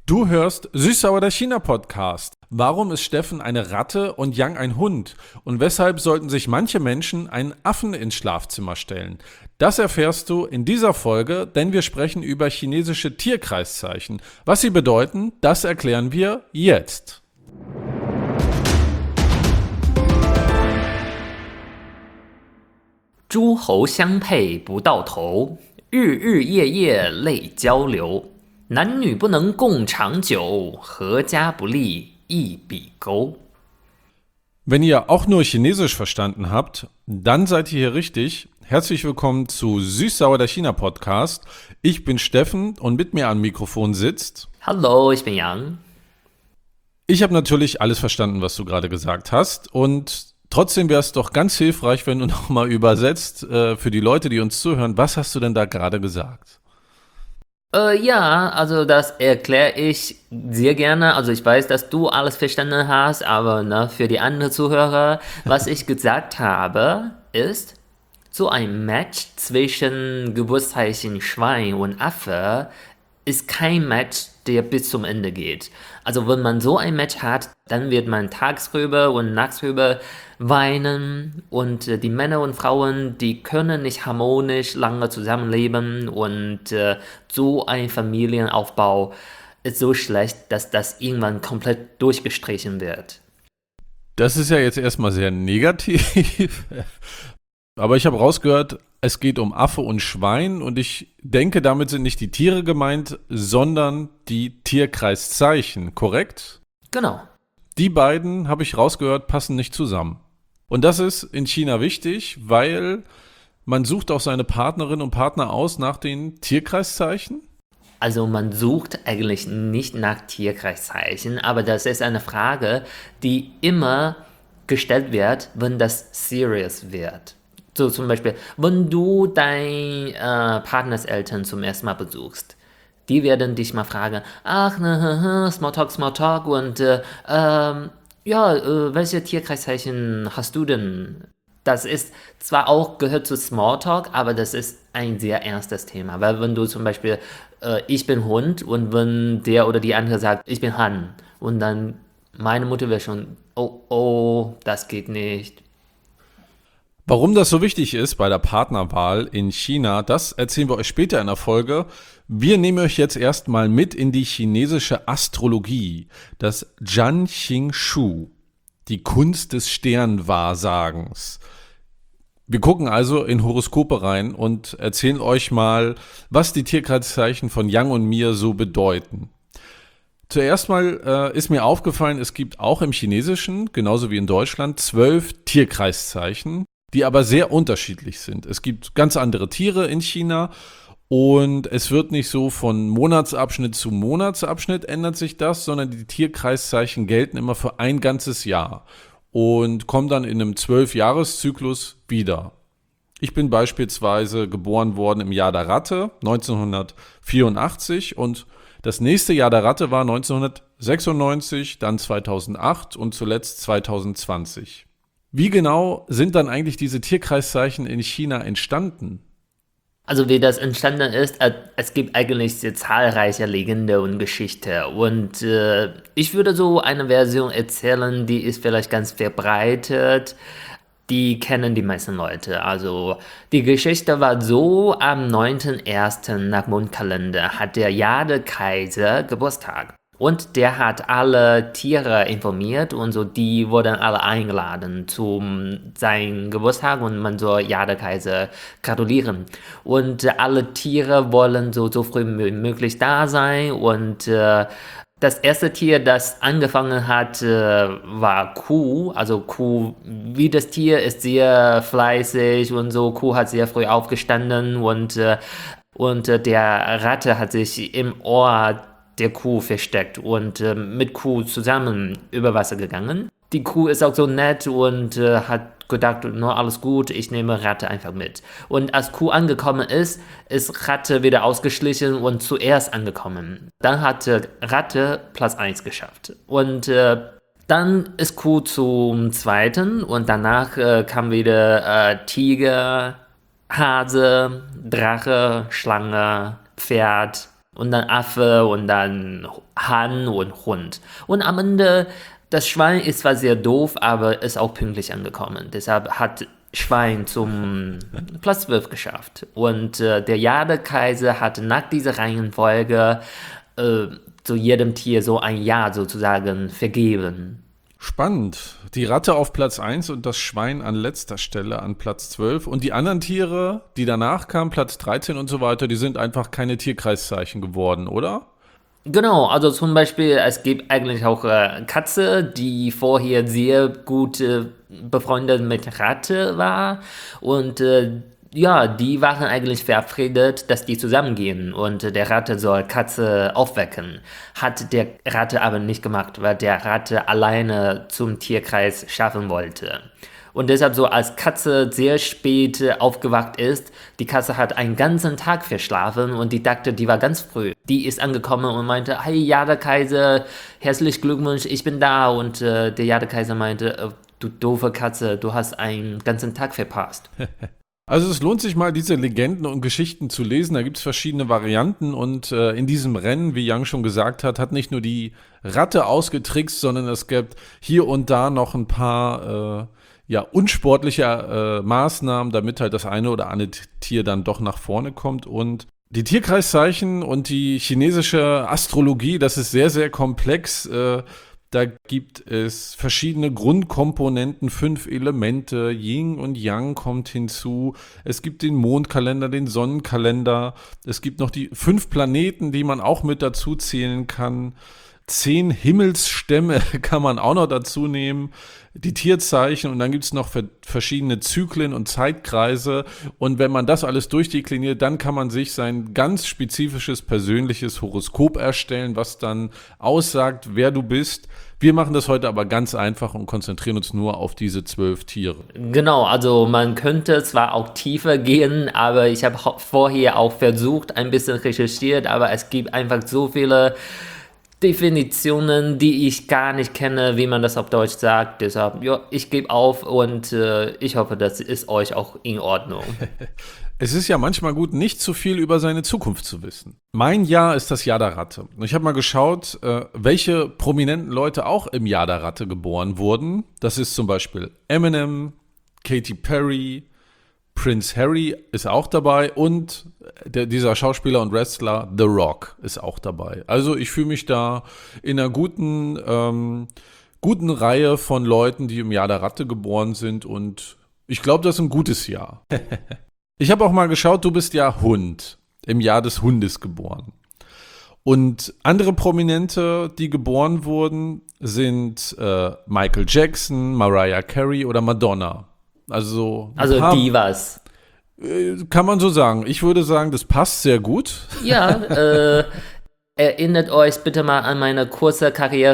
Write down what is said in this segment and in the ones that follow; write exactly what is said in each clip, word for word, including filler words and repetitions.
Du hörst Süß-Sauer der China-Podcast. Warum ist Steffen eine Ratte und Yang ein Hund? Und weshalb sollten sich manche Menschen einen Affen ins Schlafzimmer stellen? Das erfährst du in dieser Folge, denn wir sprechen über chinesische Tierkreiszeichen. Was sie bedeuten, das erklären wir jetzt. 诸侯相配不到头，日日夜夜泪交流。男女不能共长久，阖家不立一笔勾。 Wenn ihr auch nur Chinesisch verstanden habt, dann seid ihr hier richtig. Herzlich willkommen zu Süß-Sauer der China-Podcast. Ich bin Steffen und mit mir am Mikrofon sitzt... Hallo, ich bin Yang. Ich habe natürlich alles verstanden, was du gerade gesagt hast, und trotzdem wäre es doch ganz hilfreich, wenn du nochmal übersetzt äh, für die Leute, die uns zuhören. Was hast du denn da gerade gesagt? Äh, ja, also das erkläre ich sehr gerne. Also ich weiß, dass du alles verstanden hast, aber ne, für die anderen Zuhörer, was ich gesagt habe, ist, so ein Match zwischen Geburtszeichen Schwein und Affe ist kein Match, der bis zum Ende geht. Also wenn man so ein Match hat, dann wird man tagsüber und nachts weinen und äh, die Männer und Frauen, die können nicht harmonisch lange zusammenleben und äh, so ein Familienaufbau ist so schlecht, dass das irgendwann komplett durchgestrichen wird. Das ist ja jetzt erstmal sehr negativ, aber ich habe rausgehört, es geht um Affe und Schwein und ich denke, damit sind nicht die Tiere gemeint, sondern die Tierkreiszeichen, korrekt? Genau. Die beiden, habe ich rausgehört, passen nicht zusammen. Und das ist in China wichtig, weil man sucht auch seine Partnerinnen und Partner aus nach den Tierkreiszeichen. Also man sucht eigentlich nicht nach Tierkreiszeichen, aber das ist eine Frage, die immer gestellt wird, wenn das serious wird. So zum Beispiel, wenn du dein äh, Partners Eltern zum ersten Mal besuchst, die werden dich mal fragen, ach, ne, Smalltalk, Smalltalk und äh, ähm, ja, äh, welche Tierkreiszeichen hast du denn? Das ist zwar auch gehört zu Smalltalk, aber das ist ein sehr ernstes Thema, weil wenn du zum Beispiel, äh, ich bin Hund und wenn der oder die andere sagt, ich bin Han und dann meine Mutter wäre schon, oh, oh, das geht nicht. Warum das so wichtig ist bei der Partnerwahl in China, das erzählen wir euch später in der Folge. Wir nehmen euch jetzt erstmal mit in die chinesische Astrologie, das Zhanxing Shu, die Kunst des Sternwahrsagens. Wir gucken also in Horoskope rein und erzählen euch mal, was die Tierkreiszeichen von Yang und mir so bedeuten. Zuerst mal äh, ist mir aufgefallen, es gibt auch im Chinesischen, genauso wie in Deutschland, zwölf Tierkreiszeichen, die aber sehr unterschiedlich sind. Es gibt ganz andere Tiere in China und es wird nicht so von Monatsabschnitt zu Monatsabschnitt ändert sich das, sondern die Tierkreiszeichen gelten immer für ein ganzes Jahr und kommen dann in einem zwölf-Jahres-Zyklus wieder. Ich bin beispielsweise geboren worden im Jahr der Ratte neunzehnhundertvierundachtzig und das nächste Jahr der Ratte war neunzehnhundertsechsundneunzig, dann zweitausendacht und zuletzt zweitausendzwanzig. Wie genau sind dann eigentlich diese Tierkreiszeichen in China entstanden? Also wie das entstanden ist, äh, es gibt eigentlich sehr zahlreiche Legende und Geschichte und äh, ich würde so eine Version erzählen, die ist vielleicht ganz verbreitet, die kennen die meisten Leute. Also die Geschichte war so, am neunten ersten nach Mondkalender hat der Jade-Kaiser Geburtstag. Und der hat alle Tiere informiert und so, die wurden alle eingeladen zu seinem Geburtstag und man soll Jade-Kaiser gratulieren. Und alle Tiere wollen so, so früh wie möglich da sein und äh, das erste Tier, das angefangen hat, äh, war Kuh. Also Kuh, wie das Tier, ist sehr fleißig und so. Kuh hat sehr früh aufgestanden und, äh, und äh, der Ratte hat sich im Ohr der Kuh versteckt und äh, mit Kuh zusammen über Wasser gegangen. Die Kuh ist auch so nett und äh, hat gedacht, nur alles gut, ich nehme Ratte einfach mit. Und als Kuh angekommen ist, ist Ratte wieder ausgeschlichen und zuerst angekommen. Dann hat äh, Ratte Platz eins geschafft. Und äh, dann ist Kuh zum zweiten und danach äh, kam wieder äh, Tiger, Hase, Drache, Schlange, Pferd, Und dann Affe und dann Hahn und Hund. Und am Ende, das Schwein ist zwar sehr doof, aber ist auch pünktlich angekommen. Deshalb hat Schwein zum Platz zwölf geschafft. Und äh, der Jadekaiser hat nach dieser Reihenfolge äh, zu jedem Tier so ein Jahr sozusagen vergeben. Spannend. Die Ratte auf Platz eins und das Schwein an letzter Stelle an Platz zwölf. Und die anderen Tiere, die danach kamen, Platz dreizehn und so weiter, die sind einfach keine Tierkreiszeichen geworden, oder? Genau, also zum Beispiel, es gibt eigentlich auch äh, Katze, die vorher sehr gut äh, befreundet mit Ratte war und äh, ja, die waren eigentlich verabredet, dass die zusammengehen und äh, der Ratte soll Katze aufwecken. Hat der Ratte aber nicht gemacht, weil der Ratte alleine zum Tierkreis schaffen wollte. Und deshalb so, als Katze sehr spät äh, aufgewacht ist, die Katze hat einen ganzen Tag verschlafen und die dachte, die war ganz früh. Die ist angekommen und meinte, hey Jadekaiser, herzlichen Glückwunsch, ich bin da. Und äh, der Jadekaiser meinte, äh, du doofe Katze, du hast einen ganzen Tag verpasst. Also es lohnt sich mal, diese Legenden und Geschichten zu lesen. Da gibt es verschiedene Varianten und äh, in diesem Rennen, wie Yang schon gesagt hat, hat nicht nur die Ratte ausgetrickst, sondern es gibt hier und da noch ein paar äh, ja, unsportliche äh, Maßnahmen, damit halt das eine oder andere Tier dann doch nach vorne kommt. Und die Tierkreiszeichen und die chinesische Astrologie, das ist sehr, sehr komplex. Äh, Da gibt es verschiedene Grundkomponenten, fünf Elemente, Yin und Yang kommt hinzu. Es gibt den Mondkalender, den Sonnenkalender. Es gibt noch die fünf Planeten, die man auch mit dazu zählen kann. Zehn Himmelsstämme kann man auch noch dazu nehmen. Die Tierzeichen und dann gibt es noch verschiedene Zyklen und Zeitkreise. Und wenn man das alles durchdekliniert, dann kann man sich sein ganz spezifisches persönliches Horoskop erstellen, was dann aussagt, wer du bist. Wir machen das heute aber ganz einfach und konzentrieren uns nur auf diese zwölf Tiere. Genau, also man könnte zwar auch tiefer gehen, aber ich habe vorher auch versucht, ein bisschen recherchiert, aber es gibt einfach so viele Definitionen, die ich gar nicht kenne, wie man das auf Deutsch sagt. Deshalb, ja, ich gebe auf und äh, ich hoffe, das ist euch auch in Ordnung. Es ist ja manchmal gut, nicht zu viel über seine Zukunft zu wissen. Mein Jahr ist das Jahr der Ratte. Ich habe mal geschaut, äh, welche prominenten Leute auch im Jahr der Ratte geboren wurden. Das ist zum Beispiel Eminem, Katy Perry, Prince Harry ist auch dabei und der, dieser Schauspieler und Wrestler The Rock ist auch dabei. Also ich fühle mich da in einer guten, ähm, guten Reihe von Leuten, die im Jahr der Ratte geboren sind und ich glaube, das ist ein gutes Jahr. Ich habe auch mal geschaut, du bist ja Hund, im Jahr des Hundes geboren. Und andere Prominente, die geboren wurden, sind äh, Michael Jackson, Mariah Carey oder Madonna. Also, Also paar, Divas. Äh, kann man so sagen. Ich würde sagen, das passt sehr gut. Ja, äh, erinnert euch bitte mal an meine kurze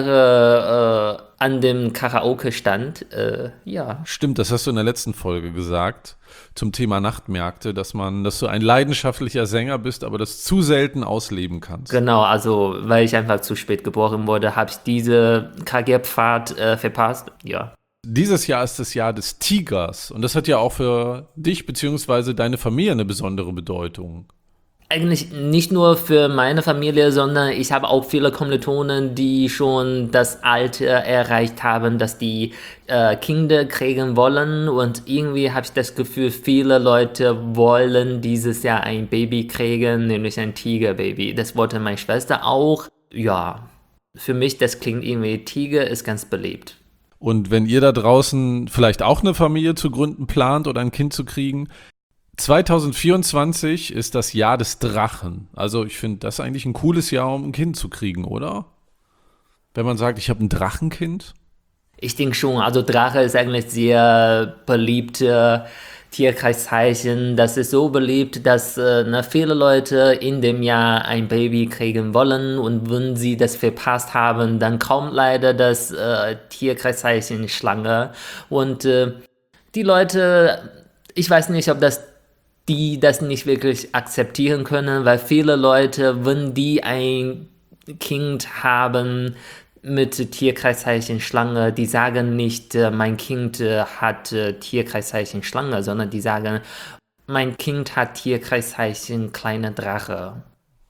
Karriere äh, an dem Karaoke-Stand. Äh, ja. Stimmt, das hast du in der letzten Folge gesagt, zum Thema Nachtmärkte, dass man, dass du ein leidenschaftlicher Sänger bist, aber das zu selten ausleben kannst. Genau, also weil ich einfach zu spät geboren wurde, habe ich diese Karrierepfad äh, verpasst. Ja. Dieses Jahr ist das Jahr des Tigers und das hat ja auch für dich bzw. deine Familie eine besondere Bedeutung. Eigentlich nicht nur für meine Familie, sondern ich habe auch viele Kommilitonen, die schon das Alter erreicht haben, dass die äh, Kinder kriegen wollen und irgendwie habe ich das Gefühl, viele Leute wollen dieses Jahr ein Baby kriegen, nämlich ein Tigerbaby. Das wollte meine Schwester auch. Ja, für mich, das klingt irgendwie, Tiger ist ganz beliebt. Und wenn ihr da draußen vielleicht auch eine Familie zu gründen plant oder ein Kind zu kriegen, zwanzig vierundzwanzig ist das Jahr des Drachen. Also ich finde, das ist eigentlich ein cooles Jahr, um ein Kind zu kriegen, oder? Wenn man sagt, ich habe ein Drachenkind. Ich denke schon, also Drache ist eigentlich sehr beliebte Tierkreiszeichen. Das ist so beliebt, dass äh, na, viele Leute in dem Jahr ein Baby kriegen wollen und wenn sie das verpasst haben, dann kommt leider das äh, Tierkreiszeichen Schlange und äh, die Leute, ich weiß nicht, ob das die das nicht wirklich akzeptieren können, weil viele Leute, wenn die ein Kind haben mit Tierkreiszeichen Schlange, die sagen nicht, äh, mein Kind äh, hat äh, Tierkreiszeichen Schlange, sondern die sagen, mein Kind hat Tierkreiszeichen kleine Drache.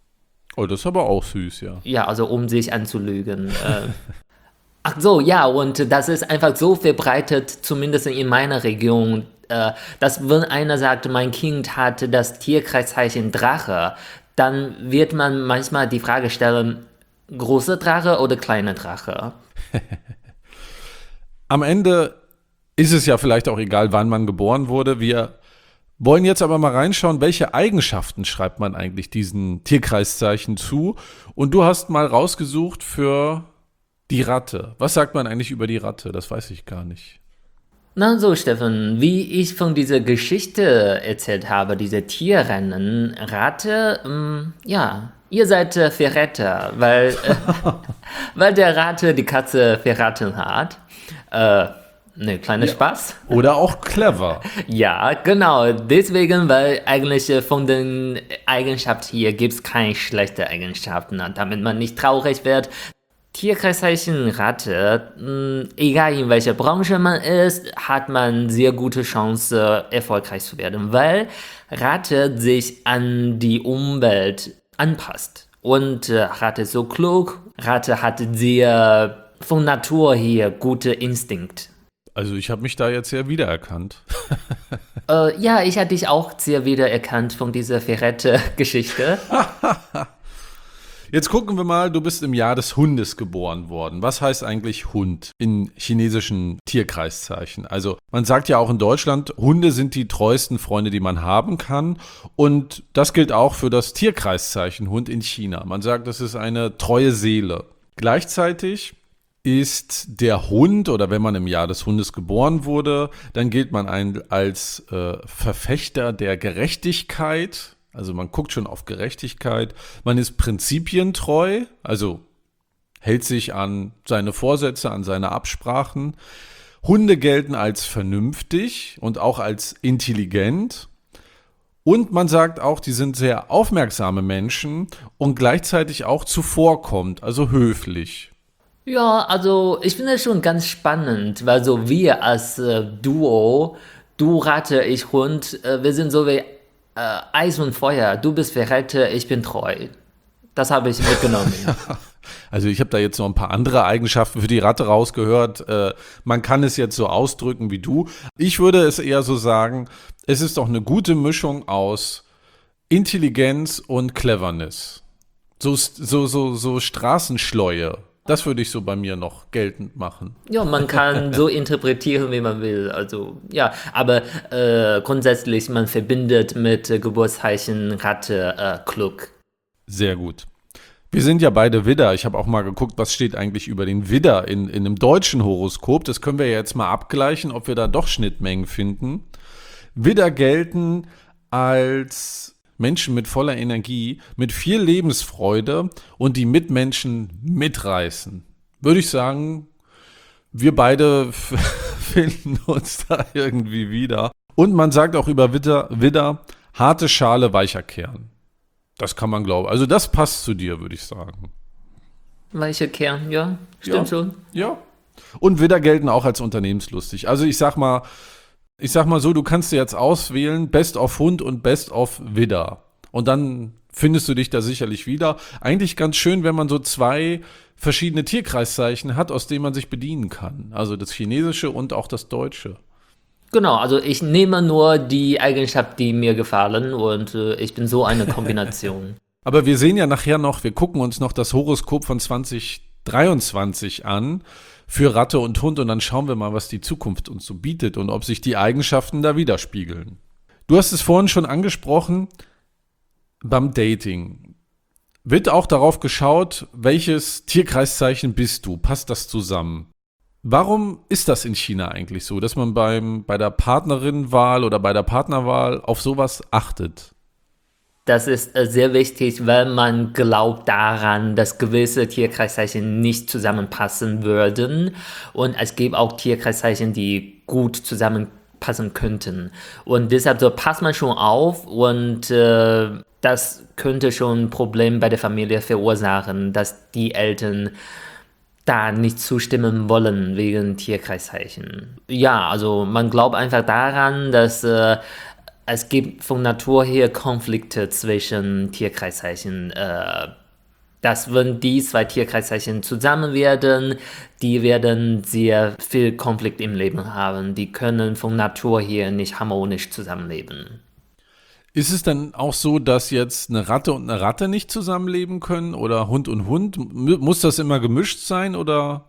Oh, das ist aber auch süß, ja. Ja, also um sich anzulügen. äh. Ach so, ja, und das ist einfach so verbreitet, zumindest in meiner Region, äh, dass wenn einer sagt, mein Kind hat das Tierkreiszeichen Drache, dann wird man manchmal die Frage stellen, große Drache oder kleine Drache? Am Ende ist es ja vielleicht auch egal, wann man geboren wurde. Wir wollen jetzt aber mal reinschauen, welche Eigenschaften schreibt man eigentlich diesen Tierkreiszeichen zu. Und du hast mal rausgesucht für die Ratte. Was sagt man eigentlich über die Ratte? Das weiß ich gar nicht. Na so, Steffen, wie ich von dieser Geschichte erzählt habe, diese Tierrennen, Ratte, ähm, ja, ihr seid äh, Verräter, weil, äh, weil der Ratte die Katze verraten hat. Äh, ne, kleiner Ja. Spaß. Oder auch clever. Ja, genau. Deswegen, weil eigentlich äh, von den Eigenschaften hier gibt es keine schlechten Eigenschaften, damit man nicht traurig wird. Tierkreiszeichen Ratte, mh, egal in welcher Branche man ist, hat man sehr gute Chance, erfolgreich zu werden, weil Ratte sich an die Umwelt anpasst. Und äh, Ratte ist so klug, Ratte hat sehr von Natur her gute Instinkt. Also ich habe mich da jetzt sehr wiedererkannt. Äh, ja, ich hatte dich auch sehr wiedererkannt von dieser Verräter-Geschichte. Jetzt gucken wir mal, du bist im Jahr des Hundes geboren worden. Was heißt eigentlich Hund in chinesischen Tierkreiszeichen? Also man sagt ja auch in Deutschland, Hunde sind die treuesten Freunde, die man haben kann. Und das gilt auch für das Tierkreiszeichen Hund in China. Man sagt, das ist eine treue Seele. Gleichzeitig ist der Hund, oder wenn man im Jahr des Hundes geboren wurde, dann gilt man ein, als äh, Verfechter der Gerechtigkeit. Also man guckt schon auf Gerechtigkeit. Man ist prinzipientreu, also hält sich an seine Vorsätze, an seine Absprachen. Hunde gelten als vernünftig und auch als intelligent. Und man sagt auch, die sind sehr aufmerksame Menschen und gleichzeitig auch zuvorkommend, also höflich. Ja, also ich finde es schon ganz spannend, weil so wir als äh, Duo, du Ratte, ich Hund, äh, wir sind so wie äh, Eis und Feuer. Du bist Verräter, ich bin treu. Das habe ich mitgenommen. Also ich habe da jetzt noch ein paar andere Eigenschaften für die Ratte rausgehört. Äh, man kann es jetzt so ausdrücken wie du. Ich würde es eher so sagen, es ist doch eine gute Mischung aus Intelligenz und Cleverness. So, so, so, so Straßenschleue. Das würde ich so bei mir noch geltend machen. Ja, man kann so interpretieren, wie man will. Also ja, aber äh, grundsätzlich, man verbindet mit äh, Geburtszeichen Ratte äh, klug. Sehr gut. Wir sind ja beide Widder. Ich habe auch mal geguckt, was steht eigentlich über den Widder in, in einem deutschen Horoskop. Das können wir jetzt mal abgleichen, ob wir da doch Schnittmengen finden. Widder gelten als Menschen mit voller Energie, mit viel Lebensfreude und die Mitmenschen mitreißen. Würde ich sagen, wir beide f- finden uns da irgendwie wieder. Und man sagt auch über Widder, Widder, harte Schale, weicher Kern. Das kann man glauben. Also das passt zu dir, würde ich sagen. Welcher Kern, ja, stimmt Ja. schon. Ja. Und Widder gelten auch als unternehmenslustig. Also ich sag mal, ich sag mal so, du kannst dir jetzt auswählen, Best of Hund und Best of Widder. Und dann findest du dich da sicherlich wieder. Eigentlich ganz schön, wenn man so zwei verschiedene Tierkreiszeichen hat, aus denen man sich bedienen kann. Also das Chinesische und auch das Deutsche. Genau, also ich nehme nur die Eigenschaften, die mir gefallen und äh, ich bin so eine Kombination. Aber wir sehen ja nachher noch, wir gucken uns noch das Horoskop von zwanzig dreiundzwanzig an für Ratte und Hund und dann schauen wir mal, was die Zukunft uns so bietet und ob sich die Eigenschaften da widerspiegeln. Du hast es vorhin schon angesprochen, beim Dating wird auch darauf geschaut, welches Tierkreiszeichen bist du, passt das zusammen? Warum ist das in China eigentlich so, dass man beim, bei der Partnerinnenwahl oder bei der Partnerwahl auf sowas achtet? Das ist äh, sehr wichtig, weil man glaubt daran, dass gewisse Tierkreiszeichen nicht zusammenpassen würden. Und es gibt auch Tierkreiszeichen, die gut zusammenpassen könnten. Und deshalb so passt man schon auf und äh, das könnte schon ein Problem bei der Familie verursachen, dass die Eltern da nicht zustimmen wollen wegen Tierkreiszeichen. Ja, also man glaubt einfach daran, dass äh, es gibt von Natur her Konflikte zwischen Tierkreiszeichen. Äh, dass wenn die zwei Tierkreiszeichen zusammen werden, die werden sehr viel Konflikt im Leben haben. Die können von Natur her nicht harmonisch zusammenleben. Ist es dann auch so, dass jetzt eine Ratte und eine Ratte nicht zusammenleben können oder Hund und Hund? M- Muss das immer gemischt sein oder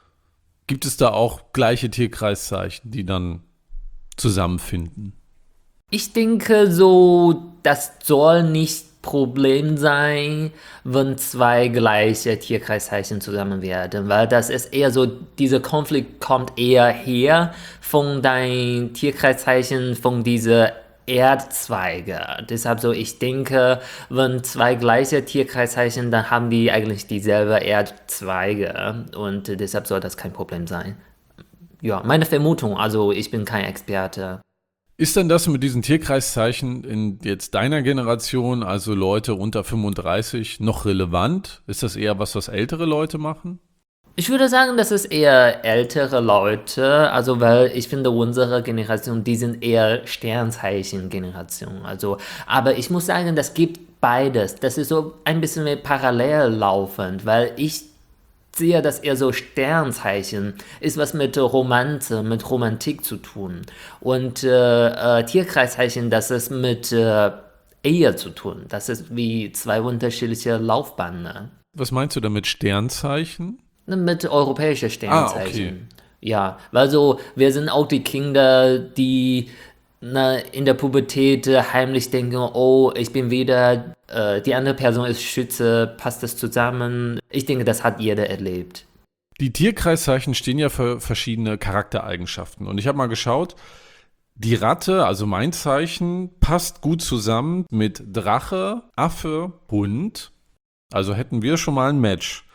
gibt es da auch gleiche Tierkreiszeichen, die dann zusammenfinden? Ich denke so, das soll nicht Problem sein, wenn zwei gleiche Tierkreiszeichen zusammen werden, weil das ist eher so, dieser Konflikt kommt eher her von deinem Tierkreiszeichen, von dieser Erdzweige. Deshalb so, ich denke, wenn zwei gleiche Tierkreiszeichen, dann haben die eigentlich dieselbe Erdzweige und deshalb soll das kein Problem sein. Ja, meine Vermutung, also ich bin kein Experte. Ist denn das mit diesen Tierkreiszeichen in jetzt deiner Generation, also Leute unter fünfunddreißig, noch relevant? Ist das eher was, was ältere Leute machen? Ich würde sagen, das ist eher ältere Leute, also weil ich finde, unsere Generation, die sind eher Sternzeichen-Generation. Also, aber ich muss sagen, das gibt beides. Das ist so ein bisschen mehr parallel laufend, weil ich sehe, dass eher so Sternzeichen ist was mit Romanze, mit Romantik zu tun. Und äh, äh, Tierkreiszeichen, das ist mit äh, Ehe zu tun. Das ist wie zwei unterschiedliche Laufbahnen. Was meinst du damit Sternzeichen? Mit europäischen Sternzeichen. Ah, okay. Ja, weil so, wir sind auch die Kinder, die na, in der Pubertät äh, heimlich denken, oh, ich bin wieder, äh, die andere Person ist Schütze, passt das zusammen? Ich denke, das hat jeder erlebt. Die Tierkreiszeichen stehen ja für verschiedene Charaktereigenschaften. Und ich habe mal geschaut, die Ratte, also mein Zeichen, passt gut zusammen mit Drache, Affe, Hund. Also hätten wir schon mal ein Match.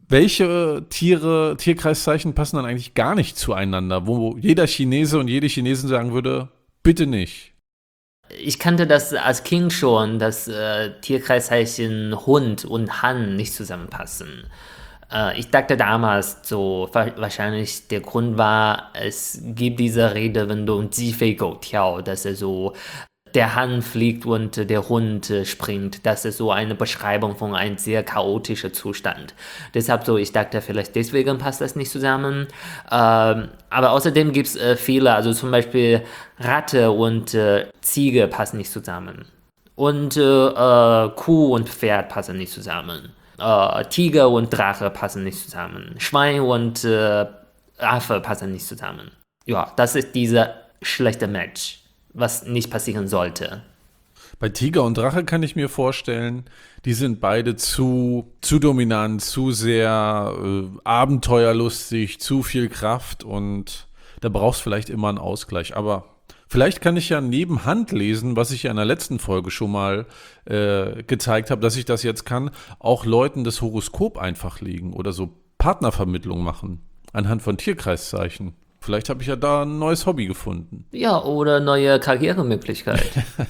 Welche Tiere, Tierkreiszeichen passen dann eigentlich gar nicht zueinander, wo jeder Chinese und jede Chinesin sagen würde, bitte nicht? Ich kannte das als Kind schon, dass äh, Tierkreiszeichen Hund und Han nicht zusammenpassen. Äh, ich dachte damals so, wa- wahrscheinlich der Grund war, es gibt diese Redewendung Ji Fei Gou Tiao, dass er so der Han fliegt und äh, der Hund äh, springt. Das ist so eine Beschreibung von einem sehr chaotischen Zustand. Deshalb so, ich dachte, vielleicht deswegen passt das nicht zusammen. Ähm, aber außerdem gibt es äh, viele, also zum Beispiel Ratte und äh, Ziege passen nicht zusammen. Und äh, äh, Kuh und Pferd passen nicht zusammen. Äh, Tiger und Drache passen nicht zusammen. Schwein und äh, Affe passen nicht zusammen. Ja, das ist dieser schlechte Match, was nicht passieren sollte. Bei Tiger und Drache kann ich mir vorstellen, die sind beide zu, zu dominant, zu sehr äh, abenteuerlustig, zu viel Kraft und da brauchst du vielleicht immer einen Ausgleich. Aber vielleicht kann ich ja neben Hand lesen, was ich ja in der letzten Folge schon mal äh, gezeigt habe, dass ich das jetzt kann, auch Leuten das Horoskop einfach legen oder so Partnervermittlung machen anhand von Tierkreiszeichen. Vielleicht habe ich ja da ein neues Hobby gefunden. Ja, oder neue Karrieremöglichkeit.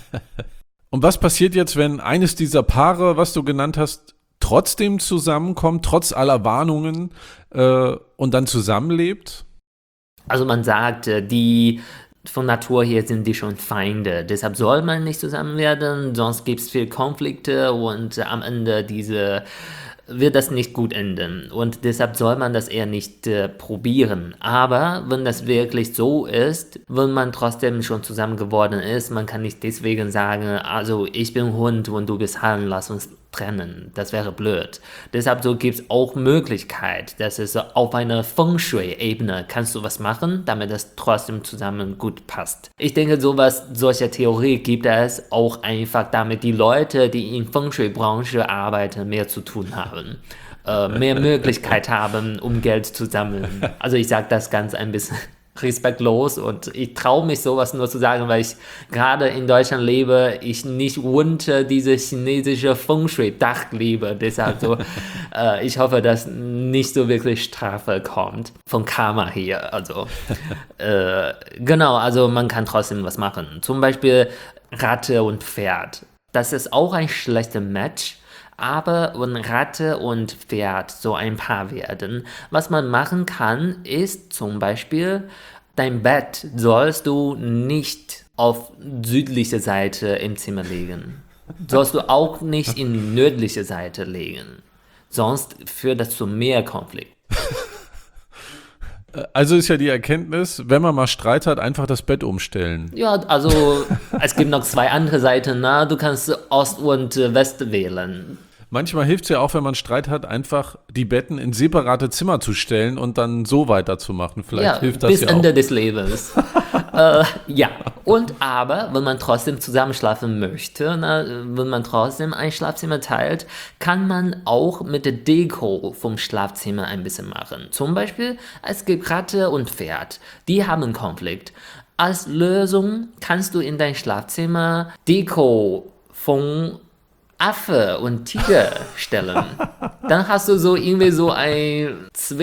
Und was passiert jetzt, wenn eines dieser Paare, was du genannt hast, trotzdem zusammenkommt, trotz aller Warnungen äh, und dann zusammenlebt? Also man sagt, äh, die von Natur her sind die schon Feinde. Deshalb soll man nicht zusammen werden, sonst gibt es viel Konflikte und äh, am Ende diese wird das nicht gut enden. Und deshalb soll man das eher nicht äh, probieren. Aber wenn das wirklich so ist, wenn man trotzdem schon zusammen geworden ist, man kann nicht deswegen sagen, also ich bin Hund und du bist Hahn, lass uns trennen. Das wäre blöd. Deshalb so gibt es auch Möglichkeit, dass es auf einer Feng Shui-Ebene kannst du was machen, damit das trotzdem zusammen gut passt. Ich denke, sowas, solche Theorie gibt es auch einfach, damit die Leute, die in Feng Shui-Branche arbeiten, mehr zu tun haben. Äh, mehr Möglichkeit haben, um Geld zu sammeln. Also ich sage das ganz ein bisschen respektlos und ich traue mich sowas nur zu sagen, weil ich gerade in Deutschland lebe, ich nicht unter diese chinesische Feng Shui-Dach lebe. Deshalb so, äh, ich hoffe, dass nicht so wirklich Strafe kommt von Karma hier. Also äh, genau, also man kann trotzdem was machen. Zum Beispiel Ratte und Pferd. Das ist auch ein schlechter Match. Aber wenn Ratte und Pferd so ein Paar werden, was man machen kann, ist zum Beispiel, dein Bett sollst du nicht auf südliche Seite im Zimmer legen. Sollst du auch nicht in nördliche Seite legen. Sonst führt das zu mehr Konflikt. Also ist ja die Erkenntnis, wenn man mal Streit hat, einfach das Bett umstellen. Ja, also es gibt noch zwei andere Seiten. Na? Du kannst Ost und West wählen. Manchmal hilft es ja auch, wenn man Streit hat, einfach die Betten in separate Zimmer zu stellen und dann so weiterzumachen. Vielleicht Ja, hilft das bis ja Ende auch. des Lebens. äh, ja, und aber, wenn man trotzdem zusammenschlafen möchte, na, wenn man trotzdem ein Schlafzimmer teilt, kann man auch mit der Deko vom Schlafzimmer ein bisschen machen. Zum Beispiel, es gibt Ratte und Pferd, die haben einen Konflikt. Als Lösung kannst du in dein Schlafzimmer Deko von Affe und Tiger stellen. Dann hast du so irgendwie so ein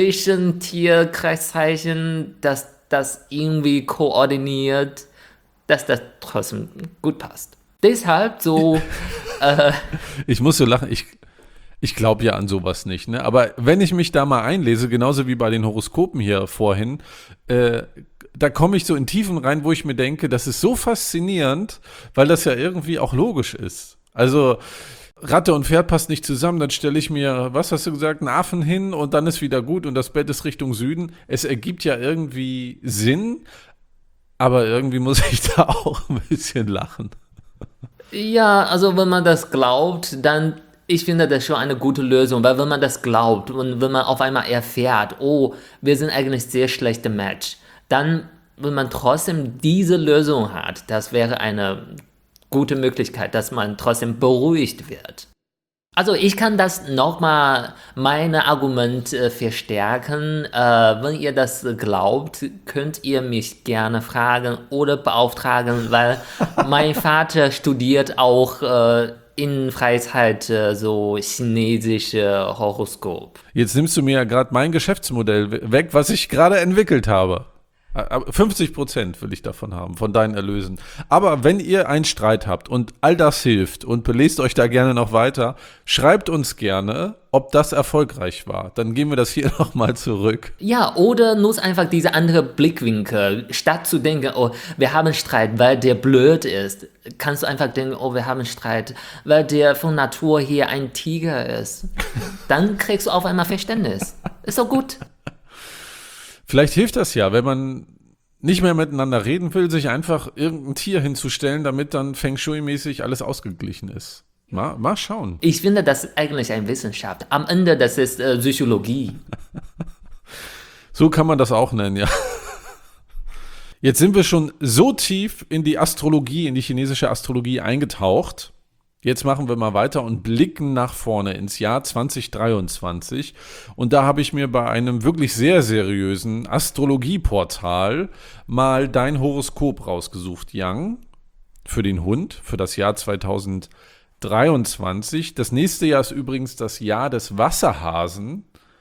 Zwischentier-Kreiszeichen, das das irgendwie koordiniert, dass das trotzdem gut passt. Deshalb so... äh, Ich muss so lachen, ich, ich glaube ja an sowas nicht. Ne? Aber wenn ich mich da mal einlese, genauso wie bei den Horoskopen hier vorhin, äh, da komme ich so in Tiefen rein, wo ich mir denke, das ist so faszinierend, weil das ja irgendwie auch logisch ist. Also Ratte und Pferd passt nicht zusammen, dann stelle ich mir, was hast du gesagt, einen Affen hin und dann ist wieder gut und das Bett ist Richtung Süden. Es ergibt ja irgendwie Sinn, aber irgendwie muss ich da auch ein bisschen lachen. ja, also wenn man das glaubt, dann... Ich finde das schon eine gute Lösung, weil wenn man das glaubt und wenn man auf einmal erfährt, oh, wir sind eigentlich sehr schlechte Match, dann, wenn man trotzdem diese Lösung hat, das wäre eine gute Möglichkeit, dass man trotzdem beruhigt wird. Also ich kann das nochmal, meine Argumente äh, verstärken. Äh, wenn ihr das glaubt, könnt ihr mich gerne fragen oder beauftragen, weil mein Vater studiert auch äh, in Freizeit äh, so chinesische Horoskop. Jetzt nimmst du mir ja gerade mein Geschäftsmodell we- weg, was ich gerade entwickelt habe. Aber fünfzig Prozent will ich davon haben, von deinen Erlösen. Aber wenn ihr einen Streit habt und all das hilft und belest euch da gerne noch weiter, schreibt uns gerne, ob das erfolgreich war. Dann gehen wir das hier nochmal zurück. Ja, oder nutzt einfach diese andere Blickwinkel. Statt zu denken, oh, wir haben Streit, weil der blöd ist, kannst du einfach denken, oh, wir haben Streit, weil der von Natur hier ein Tiger ist. Dann kriegst du auf einmal Verständnis. Ist doch gut. Vielleicht hilft das ja, wenn man nicht mehr miteinander reden will, sich einfach irgendein Tier hinzustellen, damit dann Feng Shui-mäßig alles ausgeglichen ist. Mal, mal schauen. Ich finde, das ist eigentlich eine Wissenschaft. Am Ende, das ist äh, Psychologie. So kann man das auch nennen, ja. Jetzt sind wir schon so tief in die Astrologie, in die chinesische Astrologie eingetaucht. Jetzt machen wir mal weiter und blicken nach vorne ins Jahr zwanzig dreiundzwanzig. Und da habe ich mir bei einem wirklich sehr seriösen Astrologieportal mal dein Horoskop rausgesucht, Yang, für den Hund, für das Jahr zwanzig dreiundzwanzig. Das nächste Jahr ist übrigens das Jahr des Wasserhasen.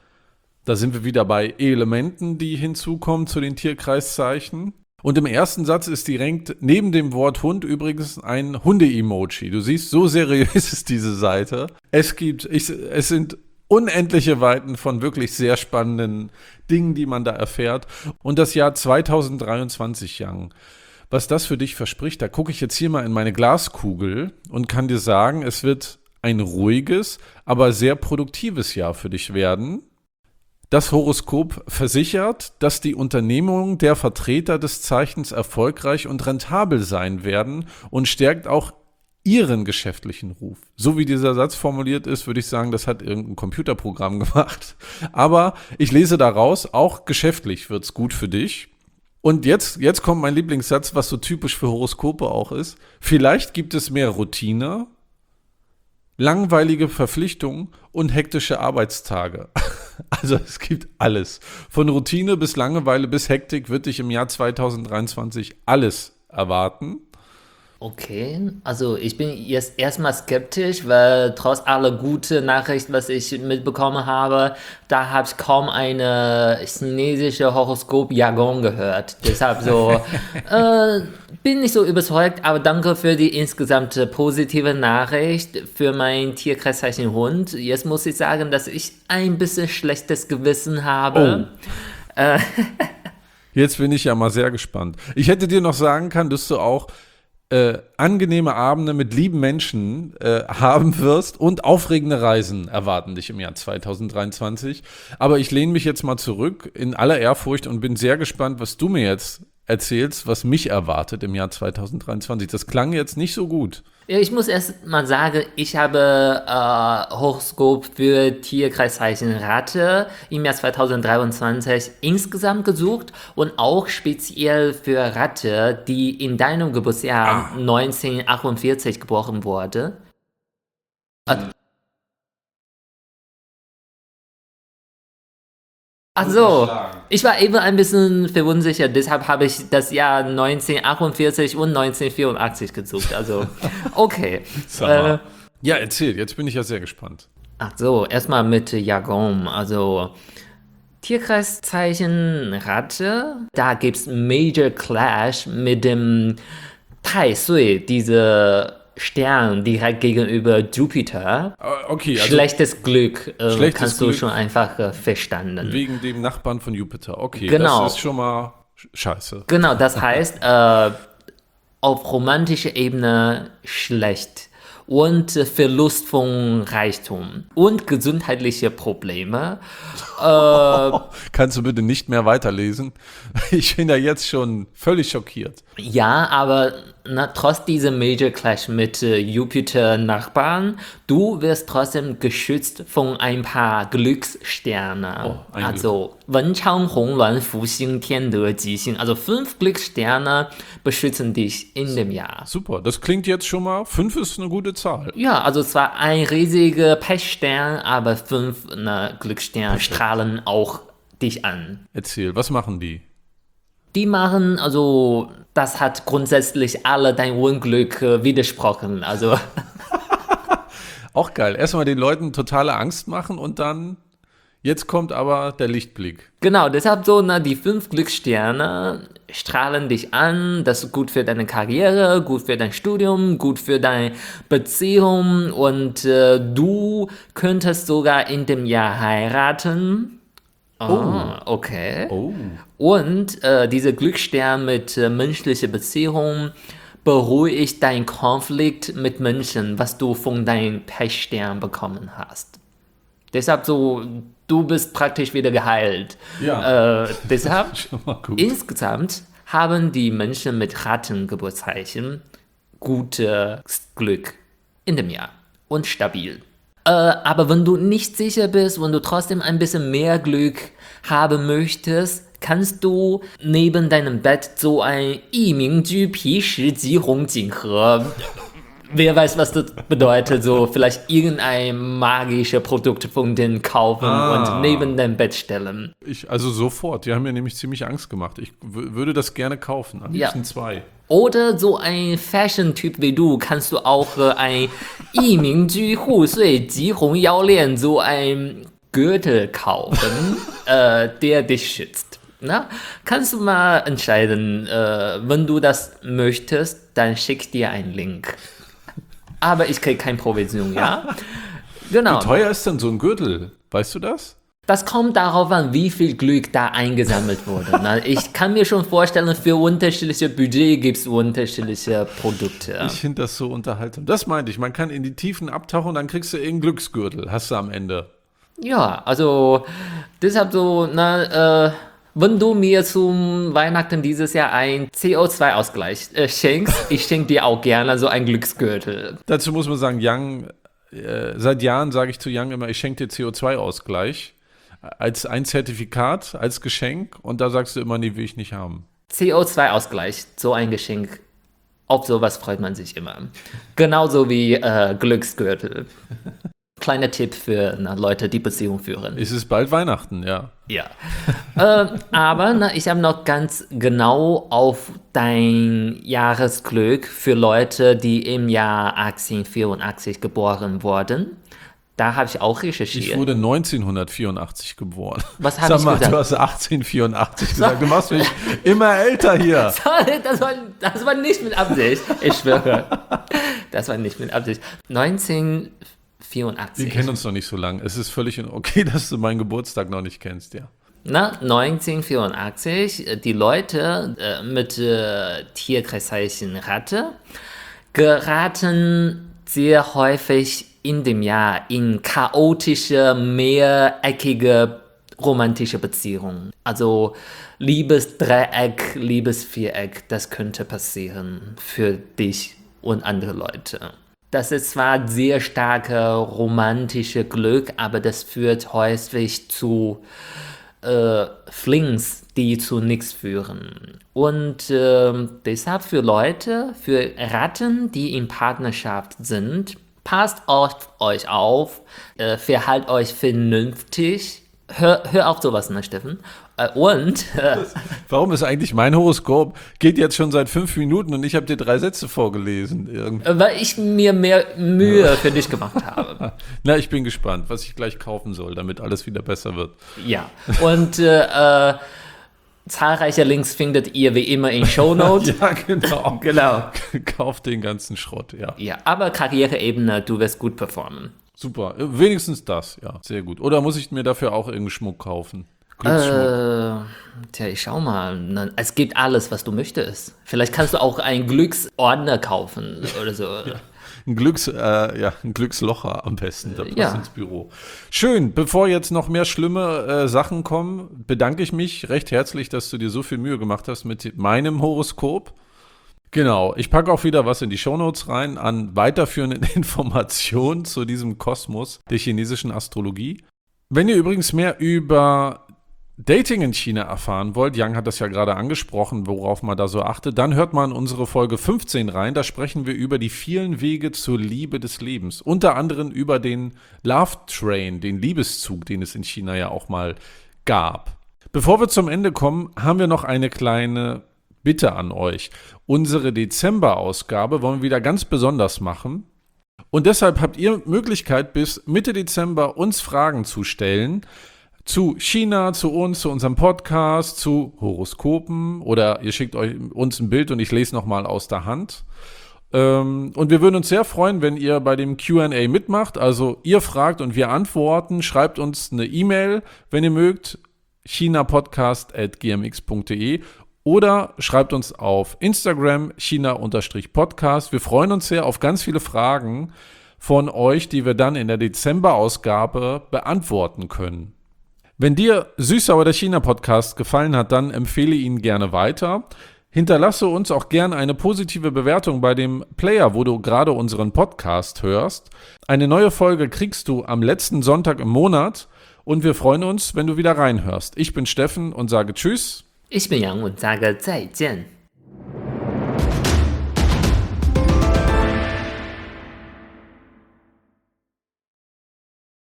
Da sind wir wieder bei Elementen, die hinzukommen zu den Tierkreiszeichen. Und im ersten Satz ist direkt neben dem Wort Hund übrigens ein Hunde-Emoji. Du siehst, so seriös ist diese Seite. Es gibt, ich, es sind unendliche Weiten von wirklich sehr spannenden Dingen, die man da erfährt. Und das Jahr zwanzig dreiundzwanzig, Yang, was das für dich verspricht, da gucke ich jetzt hier mal in meine Glaskugel und kann dir sagen, es wird ein ruhiges, aber sehr produktives Jahr für dich werden. Das Horoskop versichert, dass die Unternehmungen der Vertreter des Zeichens erfolgreich und rentabel sein werden und stärkt auch ihren geschäftlichen Ruf. So wie dieser Satz formuliert ist, würde ich sagen, das hat irgendein Computerprogramm gemacht. Aber ich lese daraus, auch geschäftlich wird es gut für dich. Und jetzt, jetzt kommt mein Lieblingssatz, was so typisch für Horoskope auch ist. Vielleicht gibt es mehr Routine, langweilige Verpflichtungen und hektische Arbeitstage. Also es gibt alles. Von Routine bis Langeweile bis Hektik wird dich im Jahr zwanzig dreiundzwanzig alles erwarten. Okay, also ich bin jetzt erstmal skeptisch, weil trotz aller guten Nachrichten, was ich mitbekommen habe, da habe ich kaum eine chinesische Horoskop-Jargon gehört. Deshalb so, äh, bin nicht so überzeugt, aber danke für die insgesamt positive Nachricht für mein Tierkreiszeichen Hund. Jetzt muss ich sagen, dass ich ein bisschen schlechtes Gewissen habe. Oh. Äh, Jetzt bin ich ja mal sehr gespannt. Ich hätte dir noch sagen können, dass du auch äh, angenehme Abende mit lieben Menschen äh, haben wirst und aufregende Reisen erwarten dich im Jahr zwanzig dreiundzwanzig. Aber ich lehne mich jetzt mal zurück in aller Ehrfurcht und bin sehr gespannt, was du mir jetzt erzählst, was mich erwartet im Jahr zwanzig dreiundzwanzig. Das klang jetzt nicht so gut. Ja, ich muss erst mal sagen, ich habe äh, Horoskop für Tierkreiszeichen Ratte im Jahr zwanzig dreiundzwanzig insgesamt gesucht und auch speziell für Ratte, die in deinem Geburtsjahr ah. neunzehnhundertachtundvierzig geboren wurde. Äh, Ach so, ich war eben ein bisschen verunsichert, deshalb habe ich das Jahr neunzehnhundertachtundvierzig und neunzehnhundertvierundachtzig gesucht. Also, okay. äh, ja, erzähl, jetzt bin ich ja sehr gespannt. Ach so, erstmal mit Jargon. Also, Tierkreiszeichen Ratte, da gibt es Major Clash mit dem Tai Sui, diese Stern direkt gegenüber Jupiter. Okay, also schlechtes Glück, äh, schlechtes kannst Glück du schon einfach äh, verstanden. Wegen dem Nachbarn von Jupiter. Okay, genau. Das ist schon mal scheiße. Genau, das heißt, äh, auf romantischer Ebene schlecht. Und äh, Verlust von Reichtum und gesundheitliche Probleme. Äh, Kannst du bitte nicht mehr weiterlesen? Ich bin ja jetzt schon völlig schockiert. Ja, aber na, trotz diesem Major Clash mit äh, Jupiter-Nachbarn, du wirst trotzdem geschützt von ein paar Glückssterne. Oh, ein also Wenchang, Hongluan, Fuxing, Tiande, Jixing. Also fünf Glückssterne beschützen dich in dem Jahr. Super, das klingt jetzt schon mal, fünf ist eine gute Zahl. Ja, also zwar ein riesiger Pechstern, aber fünf ne, Glückssterne strahlen auch dich an. Erzähl, was machen die? Die machen, also das hat grundsätzlich alle dein Unglück äh, widersprochen. Also auch geil. Erstmal den Leuten totale Angst machen und dann, jetzt kommt aber der Lichtblick. Genau, deshalb so, na, die fünf Glückssterne strahlen dich an. Das ist gut für deine Karriere, gut für dein Studium, gut für deine Beziehung und äh, du könntest sogar in dem Jahr heiraten. Oh, oh okay. Oh. Und äh, dieser Glücksstern mit äh, menschlicher Beziehung beruhigt deinen Konflikt mit Menschen, was du von deinem Pechstern bekommen hast. Deshalb so, du bist praktisch wieder geheilt. Ja. Äh, deshalb, gut. Insgesamt haben die Menschen mit Rattengeburtszeichen gutes Glück in dem Jahr und stabil. Äh, aber wenn du nicht sicher bist, wenn du trotzdem ein bisschen mehr Glück haben möchtest, kannst du neben deinem Bett so ein Yimingju Pi Shi Ji Hong Jing He. Wer weiß, was das bedeutet, so vielleicht irgendein magisches Produkt von denen kaufen ah. und neben dein Bett stellen. Ich, also sofort, die haben mir nämlich ziemlich Angst gemacht. Ich w- würde das gerne kaufen, am liebsten ja. zwei. Oder so ein Fashion-Typ wie du, kannst du auch äh, ein Yimingju Hu Sui Ji Hong Yao Lian, so ein Gürtel kaufen, äh, der dich schützt. Na? Kannst du mal entscheiden, äh, wenn du das möchtest, dann schick dir einen Link. Aber ich kriege keine Provision, ja? Genau. Wie teuer ist denn so ein Gürtel? Weißt du das? Das kommt darauf an, wie viel Glück da eingesammelt wurde. Na, ich kann mir schon vorstellen, für unterschiedliche Budget gibt es unterschiedliche Produkte. Ich finde das so unterhaltsam. Das meinte ich, man kann in die Tiefen abtauchen und dann kriegst du irgendeinen Glücksgürtel, hast du am Ende. Ja, also deshalb so, na, äh, wenn du mir zum Weihnachten dieses Jahr ein C O zwei Ausgleich äh, schenkst, ich schenke dir auch gerne so einen Glücksgürtel. Dazu muss man sagen, Yang, äh, seit Jahren sage ich zu Yang immer, ich schenke dir C O zwei Ausgleich als ein Zertifikat, als Geschenk und da sagst du immer, nee, will ich nicht haben. C O zwei Ausgleich, so ein Geschenk, auf sowas freut man sich immer. Genauso wie äh, Glücksgürtel. Kleiner Tipp für na, Leute, die Beziehung führen. Es ist bald Weihnachten, ja. Ja. äh, aber na, ich habe noch ganz genau auf dein Jahresglück für Leute, die im Jahr achtzehnhundertvierundachtzig geboren wurden. Da habe ich auch recherchiert. Ich wurde neunzehnhundertvierundachtzig geboren. Was habe ich Sag mal, gesagt? du hast achtzehnhundertvierundachtzig gesagt. Du machst mich immer älter hier. Sorry, das war, das war nicht mit Absicht. Ich schwöre. Das war nicht mit Absicht. neunzehnhundertvierundachtzig. Wir kennen uns noch nicht so lange. Es ist völlig okay, dass du meinen Geburtstag noch nicht kennst, ja. Na, neunzehnhundertvierundachtzig, die Leute äh, mit äh, Tierkreiszeichen Ratte geraten sehr häufig in dem Jahr in chaotische, mehreckige, romantische Beziehungen. Also Liebesdreieck, Liebesviereck, das könnte passieren für dich und andere Leute. Das ist zwar sehr starke romantische Glück, aber das führt häufig zu äh, Flings, die zu nichts führen. Und äh, deshalb für Leute, für Ratten, die in Partnerschaft sind, passt auf euch auf, äh, verhaltet euch vernünftig. Hör, hör auf sowas, ne, Steffen? Äh, und... Äh, Warum ist eigentlich mein Horoskop, geht jetzt schon seit fünf Minuten und ich habe dir drei Sätze vorgelesen. Irgendwie. Weil ich mir mehr Mühe für dich gemacht habe. Na, ich bin gespannt, was ich gleich kaufen soll, damit alles wieder besser wird. Ja, und äh, äh, zahlreiche Links findet ihr wie immer in Shownotes. Ja, genau. Genau. Kauft den ganzen Schrott, ja. Ja, aber Karriereebene, du wirst gut performen. Super, wenigstens das, ja, sehr gut. Oder muss ich mir dafür auch irgendeinen Schmuck kaufen? Glücksschmuck. Äh, tja, ich schau mal. Es gibt alles, was du möchtest. Vielleicht kannst du auch einen Glücksordner kaufen oder so. Ja. Ein, Glücks, äh, ja, ein Glückslocher am besten, da passt Ja. ins Büro. Schön, bevor jetzt noch mehr schlimme äh, Sachen kommen, bedanke ich mich recht herzlich, dass du dir so viel Mühe gemacht hast mit meinem Horoskop. Genau, ich packe auch wieder was in die Shownotes rein an weiterführenden Informationen zu diesem Kosmos der chinesischen Astrologie. Wenn ihr übrigens mehr über Dating in China erfahren wollt, Yang hat das ja gerade angesprochen, worauf man da so achtet, dann hört mal in unsere Folge fünfzehn rein, da sprechen wir über die vielen Wege zur Liebe des Lebens. Unter anderem über den Love Train, den Liebeszug, den es in China ja auch mal gab. Bevor wir zum Ende kommen, haben wir noch eine kleine Bitte an euch. Unsere Dezember-Ausgabe wollen wir wieder ganz besonders machen. Und deshalb habt ihr Möglichkeit, bis Mitte Dezember uns Fragen zu stellen. Zu China, zu uns, zu unserem Podcast, zu Horoskopen. Oder ihr schickt euch uns ein Bild und ich lese nochmal aus der Hand. Ähm, und wir würden uns sehr freuen, wenn ihr bei dem Q and A mitmacht. Also ihr fragt und wir antworten. Schreibt uns eine E-Mail, wenn ihr mögt. chinapodcast at g m x punkt d e oder schreibt uns auf Instagram china-podcast. Wir freuen uns sehr auf ganz viele Fragen von euch, die wir dann in der Dezember-Ausgabe beantworten können. Wenn dir Süßsauer der China-Podcast gefallen hat, dann empfehle ihn gerne weiter. Hinterlasse uns auch gerne eine positive Bewertung bei dem Player, wo du gerade unseren Podcast hörst. Eine neue Folge kriegst du am letzten Sonntag im Monat und wir freuen uns, wenn du wieder reinhörst. Ich bin Steffen und sage Tschüss. Ich bin Yang und sage 再见.